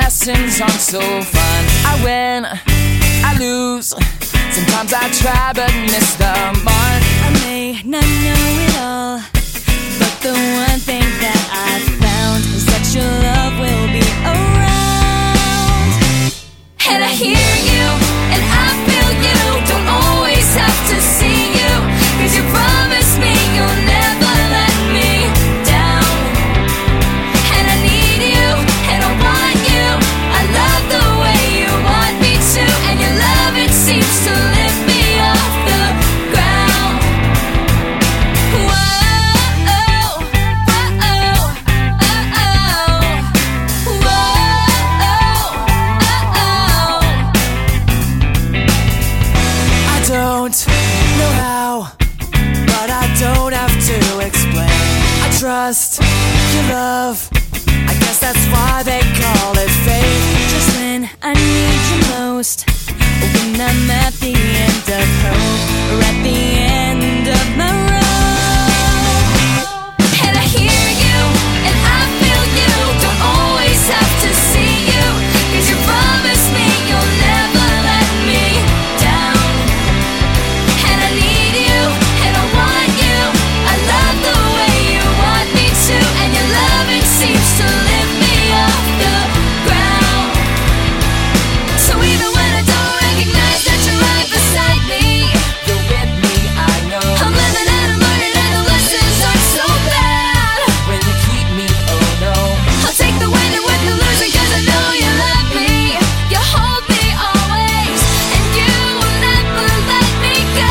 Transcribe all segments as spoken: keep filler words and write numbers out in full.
lessons aren't so fun. I win, I lose. Sometimes I try but miss the mark. I may not know it all, but the one thing that I've found is that your love will be around. And I hear you, and I feel you. Don't always have to see you, 'cause you promised me you'll never let me down. And I need you, and I want you. I love the way you want me to, and your love, it seems to lift me off the ground. Whoa, oh, oh, oh, oh, oh. Whoa, oh, oh, oh. I don't know how, but I don't have to explain. I trust your love, I guess that's why they call it fate. Just when I need you most, when I'm at the end of hope, or at the end of my road. And I hear you, and I feel you. Don't always have to see you, 'cause you promised me you'll never let me down. And I need you, and I want you. I love the way you want me to, and your love, it seems to lift me off the ground. So even when I don't recognize that you're right beside me, You're with me, I know. I'm living and I'm learning, and the lessons aren't so bad. When you keep me, oh no. I'll take the win and with the losing, 'cause I know you love me. You hold me always, and you will never let me go.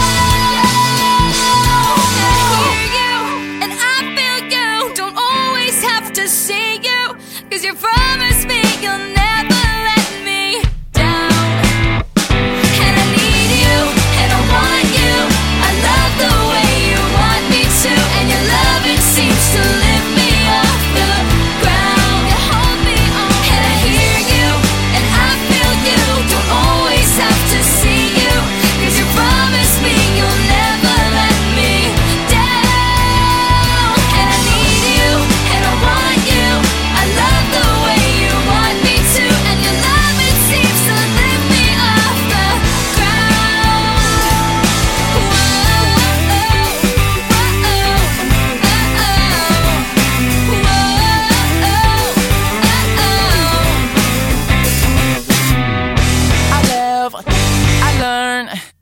And I hear you, and I feel you. Don't always have to see you, 'cause you promised me you'll never let me down. And I need you, and I want you. I love the way you want me to, and your love, it seems to lift me off the ground. You hold me on, and I hear you, and I feel you. Don't always have to see you, 'cause you promised me you'll never let me down. And I need you, and I want you. I love the way you want me to, and your love, it seems to lift me off the ground. I live, I learn.